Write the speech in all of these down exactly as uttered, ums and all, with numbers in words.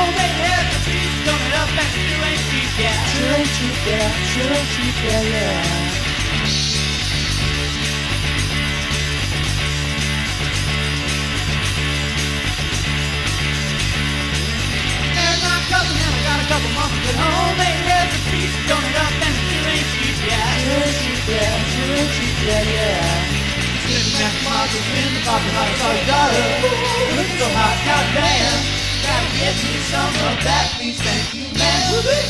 homemade recipes, done it up and it sure ain't cheap, yeah. Sure ain't cheap, yeah, sure ain't cheap, yeah, yeah. Couple months at home, ain't recipes, done it up and it sure ain't cheap, yeah. Sure ain't cheap, yeah, sure ain't cheap, yeah, yeah. Sitting at the market in the coffee house, saw your daughter, looking so hot, goddamn. Gotta get me some of that, please, thank you, man.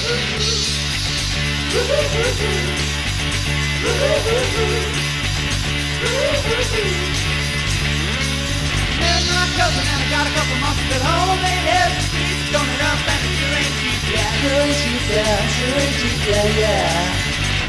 There's my cousin and I got a couple months at home, ain't recipes, done it up and it sure ain't cheap, yeah. Sure ain't cheap, yeah, sure ain't cheap, yeah, yeah.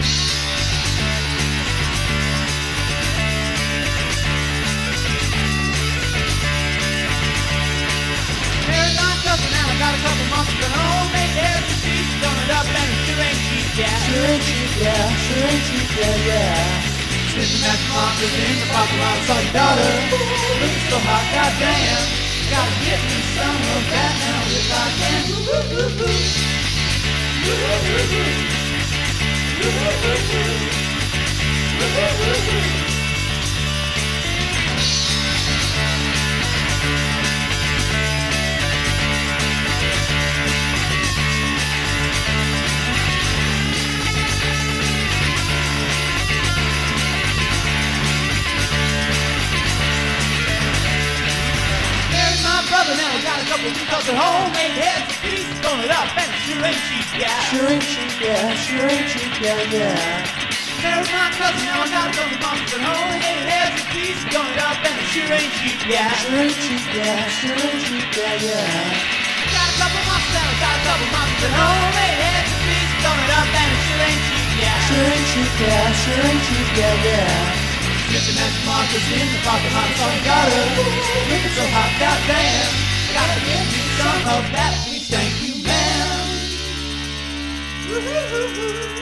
There's my cousin and I got a couple months at home, ain't recipes, done it up and it sure ain't cheap, yeah. Sure ain't cheap, yeah, sure ain't cheap, yeah, yeah. Sitting at the market in the parking lot, saw your daughter, looking so hot, goddamn. Gotta get me some of that now if I can. Brother, now I got a couple of cups at home, ain't heads and feet, throwing it up, and it sure ain't cheap, yeah. Sure ain't cheap, yeah, sure ain't cheap, yeah, yeah. There's my cousin, now I got a couple of months at home, ain't heads and feet, throwing it up, and it sure ain't cheap, yeah. Sure ain't cheap, yeah, sure ain't cheap, yeah, yeah. Got a couple of months, now I got a couple of months at home, ain't heads and feet, throwing it up, and it sure ain't cheap, yeah. Sure ain't cheap, yeah, sure ain't cheap, yeah, yeah. Slipping at the market in the parking lot, saw your daughter, looking so hot, goddamn. Gotta give me some of that, please, thank you, man.